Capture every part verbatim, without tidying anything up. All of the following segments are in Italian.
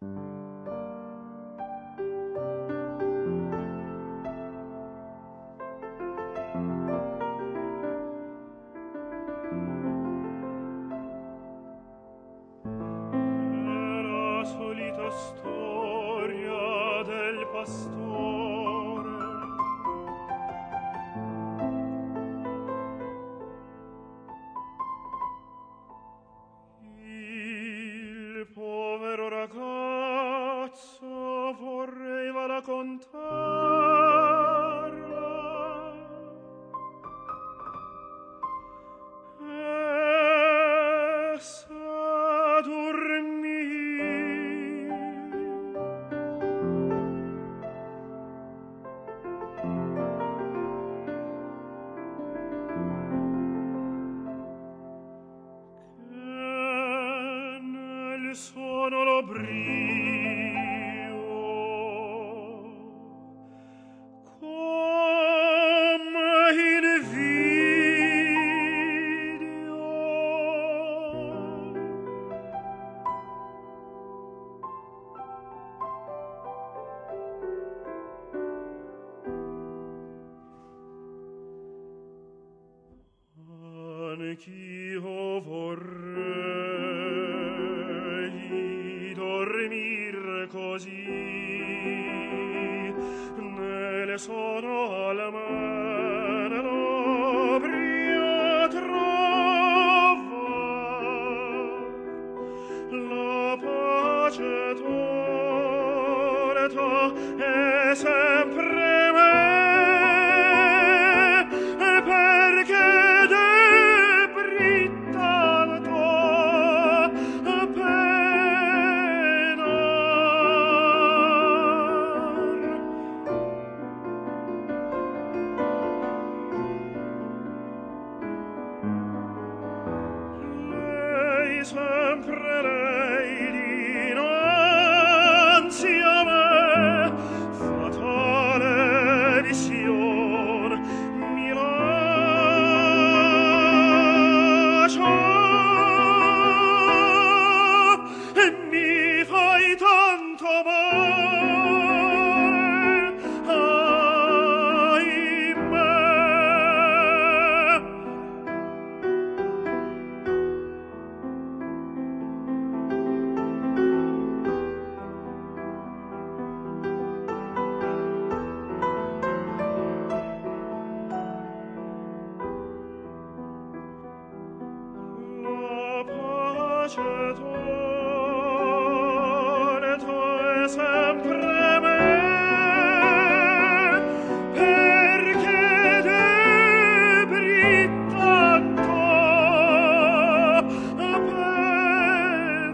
Storia del pastore. Il povero ragazzo vorreva raccontarla. Essa dormì. Sono l'oblio come in video. Anch'io vorrei dormir così nelle sono alla mano l'oblio trovar la pace torta è sempre me perché sempre lei dinanzi a me, fatale vision mi lascia e mi fai tanto male, ahimè. Pace torta è sempre me, perché debri tanto pennar.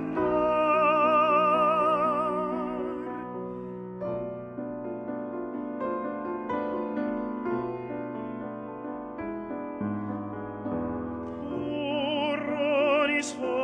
Pur ogni sforzo